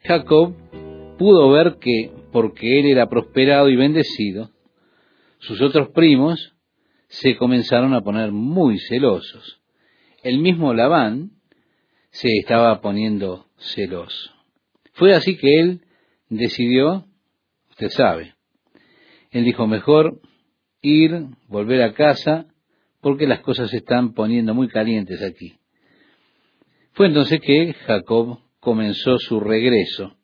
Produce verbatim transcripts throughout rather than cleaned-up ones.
Jacob pudo ver que, porque él era prosperado y bendecido, sus otros primos se comenzaron a poner muy celosos. El mismo Labán se estaba poniendo celoso. Fue así que él decidió, usted sabe, él dijo mejor ir, volver a casa, porque las cosas se están poniendo muy calientes aquí. Fue entonces que Jacob comenzó su regreso.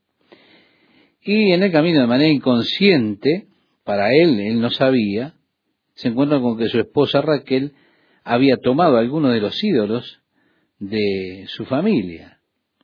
Y en el camino, de manera inconsciente, para él, él no sabía, se encuentra con que su esposa Raquel había tomado algunos de los ídolos de su familia.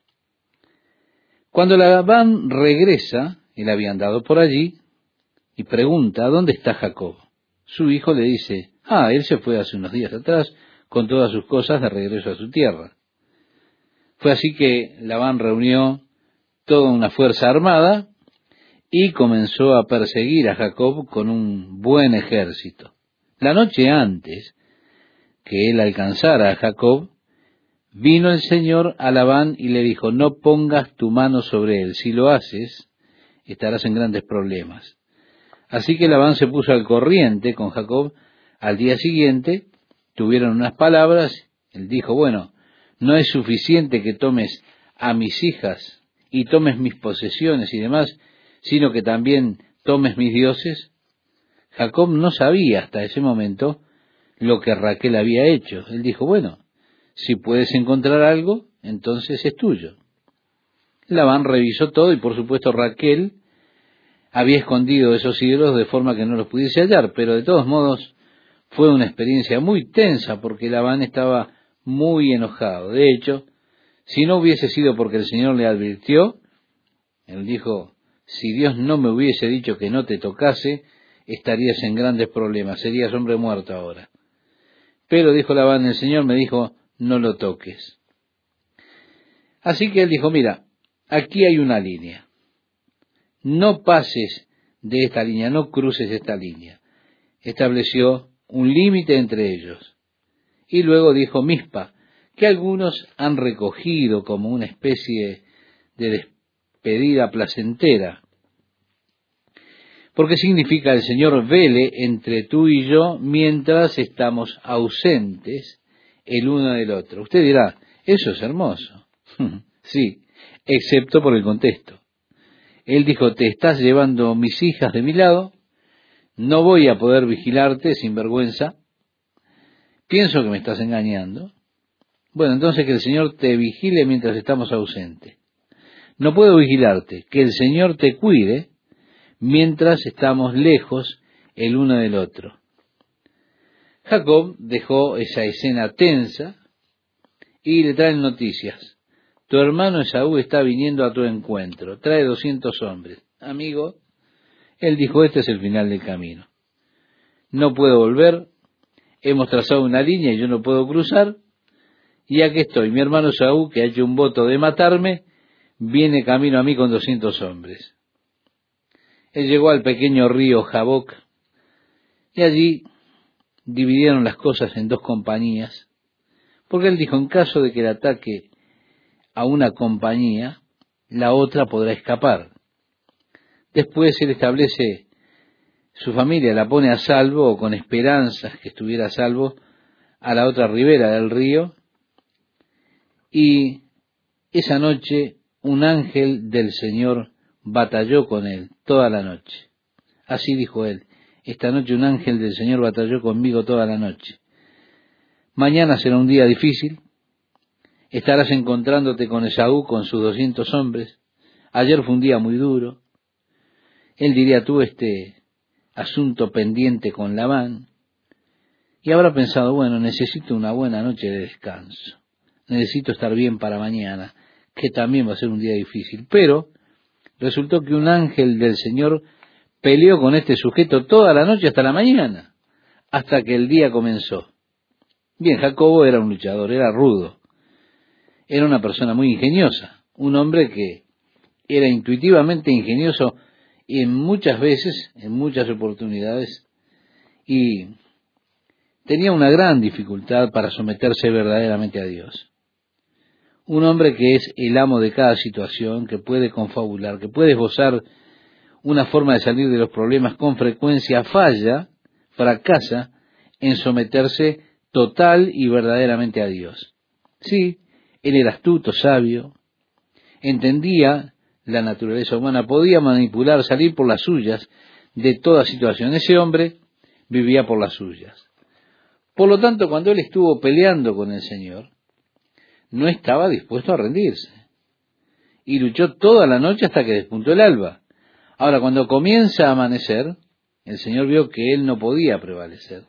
Cuando Labán regresa, él había andado por allí, y pregunta, ¿dónde está Jacob? Su hijo le dice, ah, él se fue hace unos días atrás con todas sus cosas de regreso a su tierra. Fue así que Labán reunió toda una fuerza armada y comenzó a perseguir a Jacob con un buen ejército. La noche antes que él alcanzara a Jacob, vino el Señor a Labán y le dijo, no pongas tu mano sobre él, si lo haces, estarás en grandes problemas. Así que Labán se puso al corriente con Jacob. Al día siguiente tuvieron unas palabras. Él dijo, bueno, no es suficiente que tomes a mis hijas y tomes mis posesiones y demás, sino que también tomes mis dioses. Jacob no sabía hasta ese momento lo que Raquel había hecho. Él dijo, bueno, si puedes encontrar algo, entonces es tuyo. Labán revisó todo y por supuesto Raquel había escondido esos ídolos de forma que no los pudiese hallar, pero de todos modos fue una experiencia muy tensa porque Labán estaba muy enojado. De hecho, si no hubiese sido porque el Señor le advirtió, él dijo, si Dios no me hubiese dicho que no te tocase, estarías en grandes problemas, serías hombre muerto ahora. Pero dijo Labán, el Señor me dijo, no lo toques. Así que él dijo, mira, aquí hay una línea. No pases de esta línea, no cruces esta línea. Estableció un límite entre ellos. Y luego dijo Mispa, que algunos han recogido como una especie de despedida placentera. Porque significa el Señor vele entre tú y yo mientras estamos ausentes el uno del otro. Usted dirá, eso es hermoso. Sí, excepto por el contexto. Él dijo, te estás llevando mis hijas de mi lado, no voy a poder vigilarte sin vergüenza, pienso que me estás engañando. Bueno, entonces que el Señor te vigile mientras estamos ausentes. No puedo vigilarte, que el Señor te cuide mientras estamos lejos el uno del otro. Jacob dejó esa escena tensa y le traen noticias. Tu hermano Esaú está viniendo a tu encuentro, trae doscientos hombres. Amigo, él dijo, este es el final del camino. No puedo volver, hemos trazado una línea y yo no puedo cruzar, y aquí estoy, mi hermano Esaú, que ha hecho un voto de matarme, viene camino a mí con doscientos hombres. Él llegó al pequeño río Jaboc, y allí dividieron las cosas en dos compañías, porque él dijo, en caso de que el ataque a una compañía, la otra podrá escapar. Después él establece su familia, la pone a salvo, o con esperanzas que estuviera a salvo, a la otra ribera del río, y esa noche un ángel del Señor batalló con él toda la noche. Así dijo él, esta noche un ángel del Señor batalló conmigo toda la noche. Mañana será un día difícil, estarás encontrándote con Esaú, con sus doscientos hombres. Ayer fue un día muy duro. Él diría, tuve este asunto pendiente con Labán. Y habrá pensado, bueno, necesito una buena noche de descanso. Necesito estar bien para mañana, que también va a ser un día difícil. Pero resultó que un ángel del Señor peleó con este sujeto toda la noche hasta la mañana, hasta que el día comenzó. Bien, Jacobo era un luchador, era rudo. Era una persona muy ingeniosa, un hombre que era intuitivamente ingenioso en muchas veces, en muchas oportunidades, y tenía una gran dificultad para someterse verdaderamente a Dios. Un hombre que es el amo de cada situación, que puede confabular, que puede esbozar una forma de salir de los problemas, con frecuencia falla, fracasa en someterse total y verdaderamente a Dios. Sí, él era astuto, sabio, entendía la naturaleza humana, podía manipular, salir por las suyas de toda situación. Ese hombre vivía por las suyas. Por lo tanto, cuando él estuvo peleando con el Señor, no estaba dispuesto a rendirse. Y luchó toda la noche hasta que despuntó el alba. Ahora, cuando comienza a amanecer, el Señor vio que él no podía prevalecer.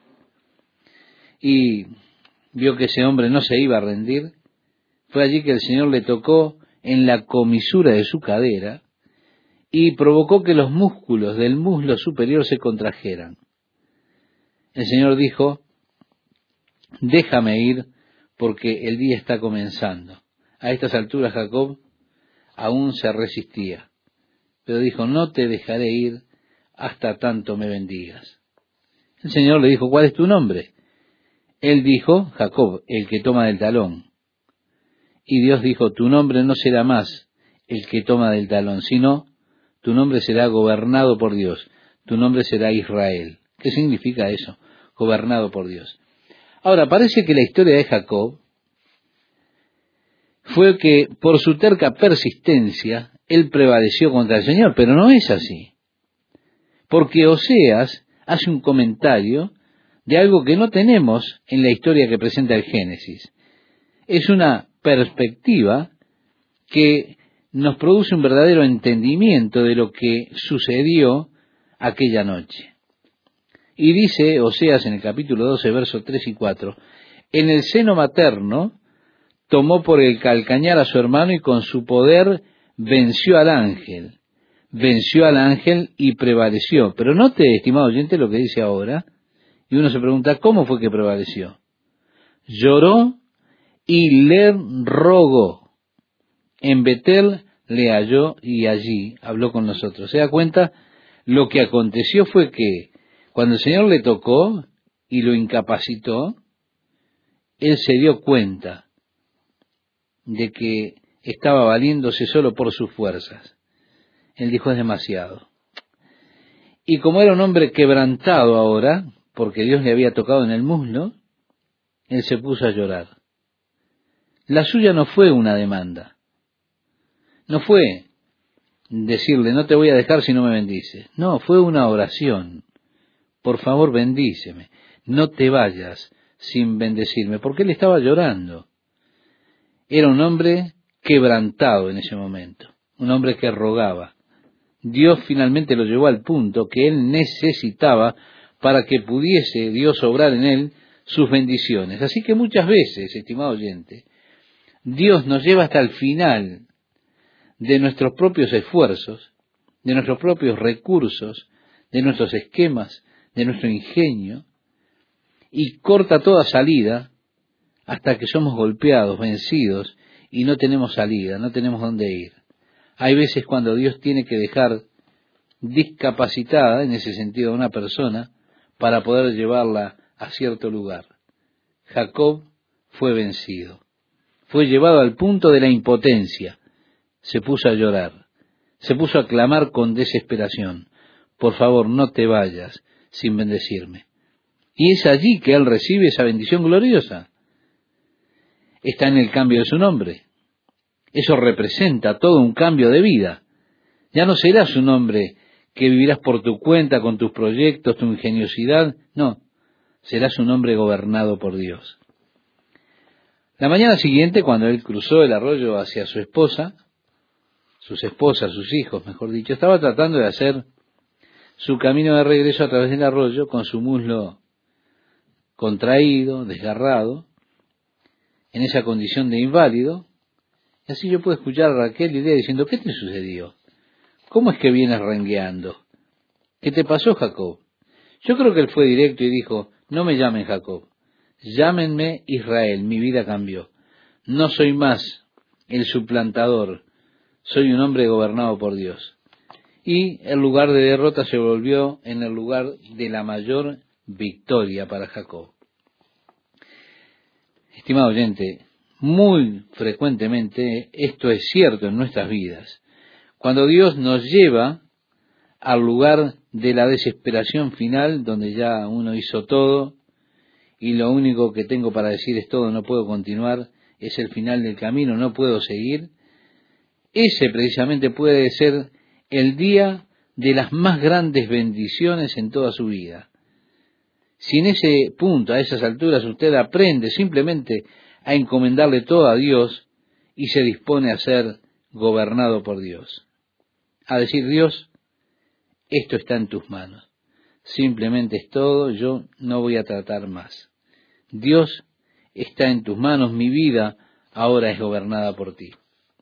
Y vio que ese hombre no se iba a rendir. Fue allí que el Señor le tocó en la comisura de su cadera y provocó que los músculos del muslo superior se contrajeran. El Señor dijo: déjame ir, porque el día está comenzando. A estas alturas Jacob aún se resistía, pero dijo: no te dejaré ir hasta tanto me bendigas. El Señor le dijo: ¿cuál es tu nombre? Él dijo: Jacob, el que toma del talón. Y Dios dijo: tu nombre no será más el que toma del talón, sino tu nombre será gobernado por Dios, tu nombre será Israel. ¿Qué significa eso? Gobernado por Dios. Ahora, parece que la historia de Jacob fue que por su terca persistencia él prevaleció contra el Señor, pero no es así. Porque Oseas hace un comentario de algo que no tenemos en la historia que presenta el Génesis. Es una perspectiva que nos produce un verdadero entendimiento de lo que sucedió aquella noche. Y dice Oseas en el capítulo doce, versos tres y cuatro, en el seno materno tomó por el calcañar a su hermano y con su poder venció al ángel. Venció al ángel y prevaleció. Pero note, estimado oyente, lo que dice ahora. Y uno se pregunta, ¿cómo fue que prevaleció? Lloró y le rogó. En Betel le halló y allí habló con nosotros. ¿Se da cuenta? Lo que aconteció fue que cuando el Señor le tocó y lo incapacitó, él se dio cuenta de que estaba valiéndose solo por sus fuerzas. Él dijo: es demasiado. Y como era un hombre quebrantado ahora, porque Dios le había tocado en el muslo, él se puso a llorar. La suya no fue una demanda. No fue decirle: no te voy a dejar si no me bendices. No, fue una oración. Por favor, bendíceme. No te vayas sin bendecirme, porque él estaba llorando. Era un hombre quebrantado en ese momento, un hombre que rogaba. Dios finalmente lo llevó al punto que él necesitaba para que pudiese Dios obrar en él sus bendiciones. Así que muchas veces, estimado oyente, Dios nos lleva hasta el final de nuestros propios esfuerzos, de nuestros propios recursos, de nuestros esquemas, de nuestro ingenio, y corta toda salida hasta que somos golpeados, vencidos, y no tenemos salida, no tenemos dónde ir. Hay veces cuando Dios tiene que dejar discapacitada, en ese sentido, a una persona para poder llevarla a cierto lugar. Jacob fue vencido, fue llevado al punto de la impotencia, se puso a llorar, se puso a clamar con desesperación: por favor, no te vayas sin bendecirme. Y es allí que él recibe esa bendición gloriosa. Está en el cambio de su nombre. Eso representa todo un cambio de vida. Ya no serás un hombre que vivirás por tu cuenta, con tus proyectos, tu ingeniosidad. No, serás un hombre gobernado por Dios. La mañana siguiente, cuando él cruzó el arroyo hacia su esposa, sus esposas, sus hijos, mejor dicho, estaba tratando de hacer su camino de regreso a través del arroyo con su muslo contraído, desgarrado, en esa condición de inválido. Y así yo puedo escuchar a Raquel y Lea diciendo: ¿qué te sucedió? ¿Cómo es que vienes rengueando? ¿Qué te pasó, Jacob? Yo creo que él fue directo y dijo: no me llamen Jacob, llámenme Israel, mi vida cambió. No soy más el suplantador, soy un hombre gobernado por Dios. Y el lugar de derrota se volvió en el lugar de la mayor victoria para Jacob. Estimado oyente, Muy frecuentemente esto es cierto en nuestras vidas. Cuando Dios nos lleva al lugar de la desesperación final, donde ya uno hizo todo, y lo único que tengo para decir es todo, no puedo continuar, es el final del camino, no puedo seguir, ese precisamente puede ser el día de las más grandes bendiciones en toda su vida. Si en ese punto, a esas alturas, usted aprende simplemente a encomendarle todo a Dios y se dispone a ser gobernado por Dios, a decir: Dios, esto está en tus manos, simplemente es todo, yo no voy a tratar más. Dios, está en tus manos, mi vida ahora es gobernada por ti.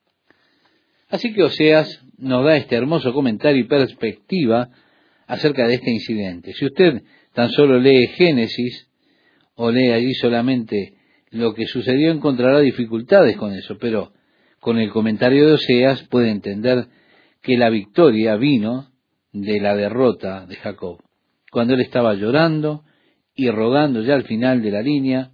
Así que Oseas nos da este hermoso comentario y perspectiva acerca de este incidente. Si usted tan solo lee Génesis o lee allí solamente lo que sucedió, encontrará dificultades con eso, pero con el comentario de Oseas puede entender que la victoria vino de la derrota de Jacob, cuando él estaba llorando y rogando ya al final de la línea,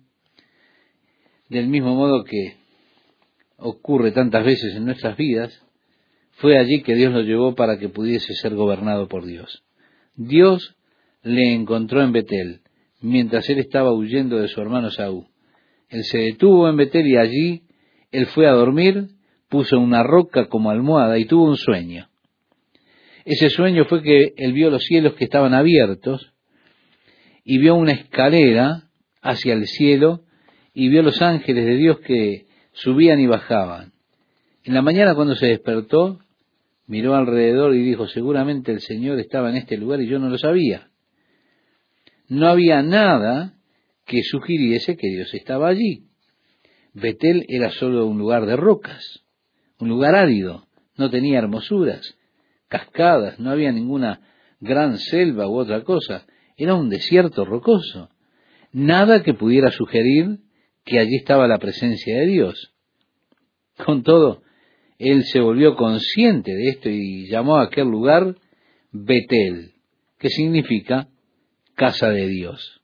del mismo modo que ocurre tantas veces en nuestras vidas. Fue allí que Dios lo llevó para que pudiese ser gobernado por Dios. Dios le encontró en Betel, mientras él estaba huyendo de su hermano Saúl. Él se detuvo en Betel y allí él fue a dormir, puso una roca como almohada y tuvo un sueño. Ese sueño fue que él vio los cielos que estaban abiertos y vio una escalera hacia el cielo y vio los ángeles de Dios que subían y bajaban. En la mañana, cuando se despertó, miró alrededor y dijo: seguramente el Señor estaba en este lugar y yo no lo sabía. No había nada que sugiriese que Dios estaba allí. Betel era solo un lugar de rocas, un lugar árido, no tenía hermosuras, cascadas, no había ninguna gran selva u otra cosa, era un desierto rocoso. Nada que pudiera sugerir que allí estaba la presencia de Dios. Con todo, él se volvió consciente de esto y llamó a aquel lugar Betel, que significa casa de Dios.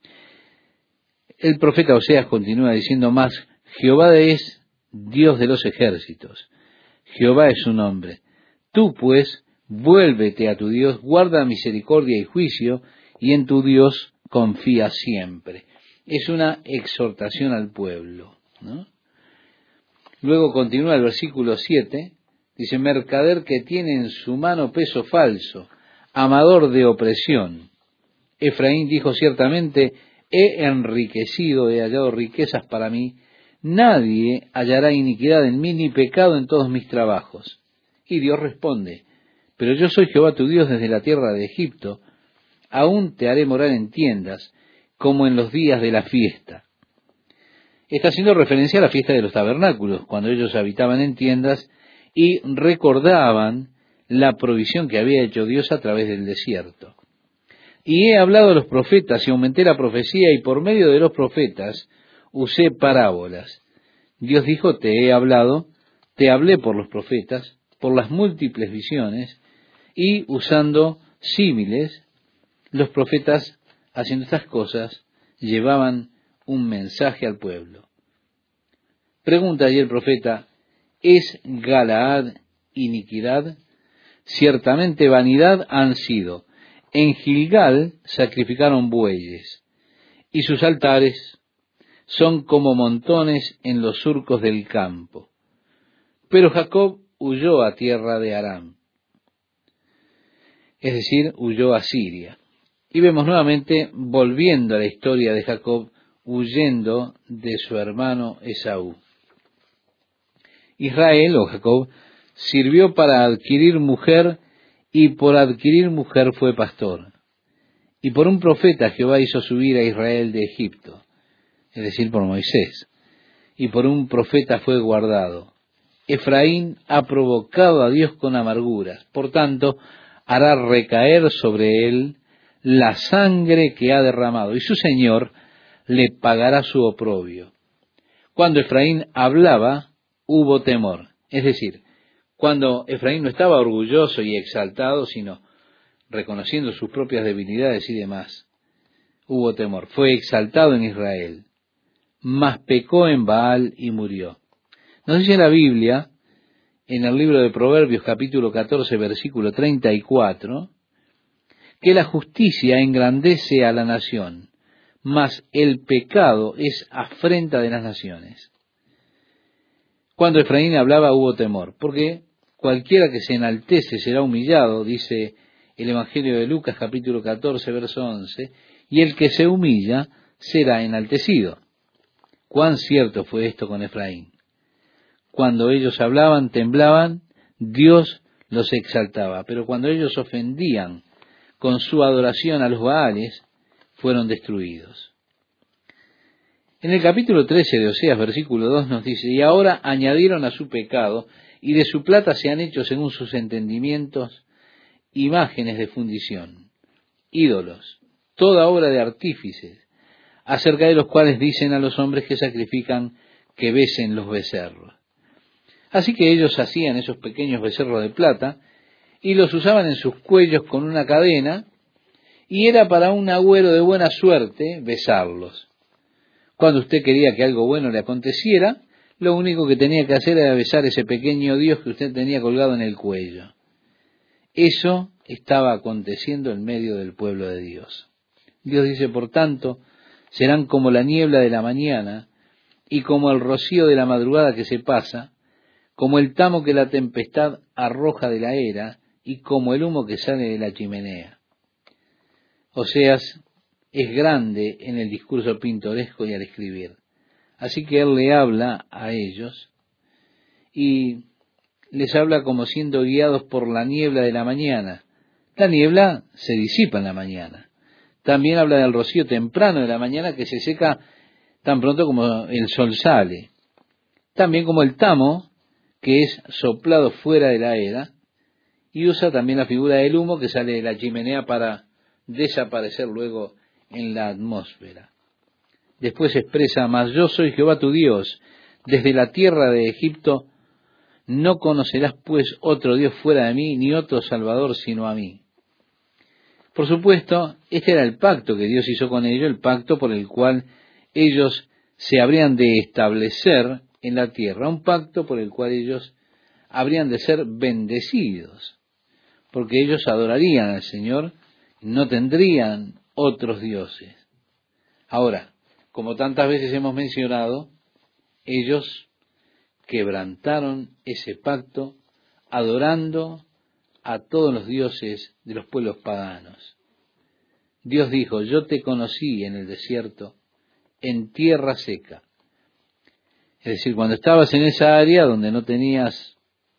El profeta Oseas continúa diciendo más: Jehová es Dios de los ejércitos, Jehová es su nombre. Tú pues, vuélvete a tu Dios, guarda misericordia y juicio, y en tu Dios confía siempre. Es una exhortación al pueblo, ¿no? Luego continúa el versículo siete, dice: mercader que tiene en su mano peso falso, amador de opresión. Efraín dijo: ciertamente he enriquecido, he hallado riquezas para mí, nadie hallará iniquidad en mí, ni pecado en todos mis trabajos. Y Dios responde: pero yo soy Jehová tu Dios desde la tierra de Egipto, aún te haré morar en tiendas, como en los días de la fiesta. Está haciendo referencia a la fiesta de los tabernáculos, cuando ellos habitaban en tiendas y recordaban la provisión que había hecho Dios a través del desierto. Y he hablado a los profetas y aumenté la profecía, y por medio de los profetas usé parábolas. Dios dijo: te he hablado, te hablé por los profetas, por las múltiples visiones, y usando símiles, los profetas, haciendo estas cosas, llevaban un mensaje al pueblo. Pregunta allí el profeta: ¿es Galaad iniquidad? Ciertamente vanidad han sido. En Gilgal sacrificaron bueyes, y sus altares son como montones en los surcos del campo. Pero Jacob huyó a tierra de Aram, es decir, huyó a Siria. Y vemos nuevamente, volviendo a la historia de Jacob, huyendo de su hermano Esaú. Israel, o Jacob, sirvió para adquirir mujer, y por adquirir mujer fue pastor. Y por un profeta Jehová hizo subir a Israel de Egipto, es decir, por Moisés. Y por un profeta fue guardado. Efraín ha provocado a Dios con amarguras, por tanto, hará recaer sobre él la sangre que ha derramado, y su Señor le pagará su oprobio. Cuando Efraín hablaba, hubo temor. Es decir, cuando Efraín no estaba orgulloso y exaltado, sino reconociendo sus propias debilidades y demás, hubo temor. Fue exaltado en Israel. mas pecó en Baal y murió. Nos dice la Biblia, en el libro de Proverbios capítulo catorce, versículo treinta y cuatro, que la justicia engrandece a la nación, mas el pecado es afrenta de las naciones. Cuando Efraín hablaba hubo temor, porque cualquiera que se enaltece será humillado, dice el Evangelio de Lucas capítulo catorce, verso once, y el que se humilla será enaltecido. Cuán cierto fue esto con Efraín. Cuando ellos hablaban, temblaban, Dios los exaltaba, pero cuando ellos ofendían con su adoración a los Baales, fueron destruidos. En el capítulo trece de Oseas, versículo dos, nos dice, y ahora añadieron a su pecado, y de su plata se han hecho según sus entendimientos imágenes de fundición, ídolos, toda obra de artífices, acerca de los cuales dicen a los hombres que sacrifican que besen los becerros. Así que ellos hacían esos pequeños becerros de plata y los usaban en sus cuellos con una cadena, y era para un agüero de buena suerte besarlos. Cuando usted quería que algo bueno le aconteciera, lo único que tenía que hacer era besar ese pequeño Dios que usted tenía colgado en el cuello. Eso estaba aconteciendo en medio del pueblo de Dios. Dios dice, por tanto, serán como la niebla de la mañana y como el rocío de la madrugada que se pasa, como el tamo que la tempestad arroja de la era y como el humo que sale de la chimenea. Oseas es grande en el discurso pintoresco y al escribir. Así que él le habla a ellos y les habla como siendo guiados por la niebla de la mañana. La niebla se disipa en la mañana. También habla del rocío temprano de la mañana que se seca tan pronto como el sol sale. También como el tamo que es soplado fuera de la era, y usa también la figura del humo que sale de la chimenea para desaparecer luego en la atmósfera. Después expresa, mas yo soy Jehová tu Dios, desde la tierra de Egipto no conocerás pues otro Dios fuera de mí, ni otro Salvador sino a mí. Por supuesto, este era el pacto que Dios hizo con ellos, el pacto por el cual ellos se habrían de establecer en la tierra, un pacto por el cual ellos habrían de ser bendecidos, porque ellos adorarían al Señor, no tendrían otros dioses. Ahora, como tantas veces hemos mencionado, ellos quebrantaron ese pacto adorando a todos los dioses de los pueblos paganos. Dios dijo, yo te conocí en el desierto, en tierra seca. Es decir, cuando estabas en esa área donde no tenías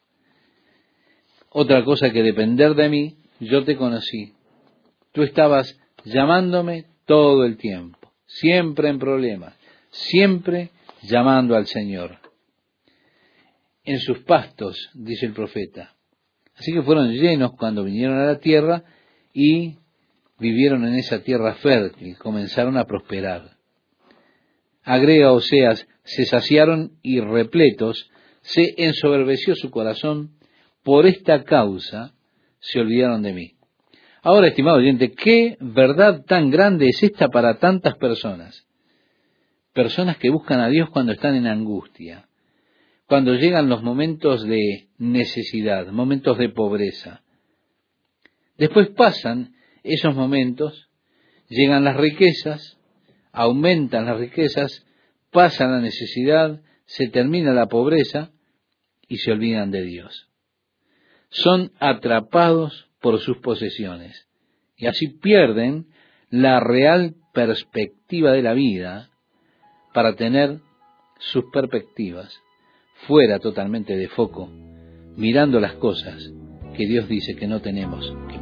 otra cosa que depender de mí, yo te conocí. Tú estabas llamándome todo el tiempo, siempre en problemas, siempre llamando al Señor. En sus pastos, dice el profeta. Así que fueron llenos cuando vinieron a la tierra y vivieron en esa tierra fértil, comenzaron a prosperar. Agrega Oseas, se saciaron y repletos, se ensoberbeció su corazón, por esta causa se olvidaron de mí. Ahora, estimado oyente, ¿qué verdad tan grande es esta para tantas personas? Personas que buscan a Dios cuando están en angustia, cuando llegan los momentos de necesidad, momentos de pobreza. Después pasan esos momentos, llegan las riquezas, aumentan las riquezas, pasa la necesidad, se termina la pobreza y se olvidan de Dios. Son atrapados por sus posesiones y así pierden la real perspectiva de la vida para tener sus perspectivas fuera totalmente de foco, mirando las cosas que Dios dice que no tenemos que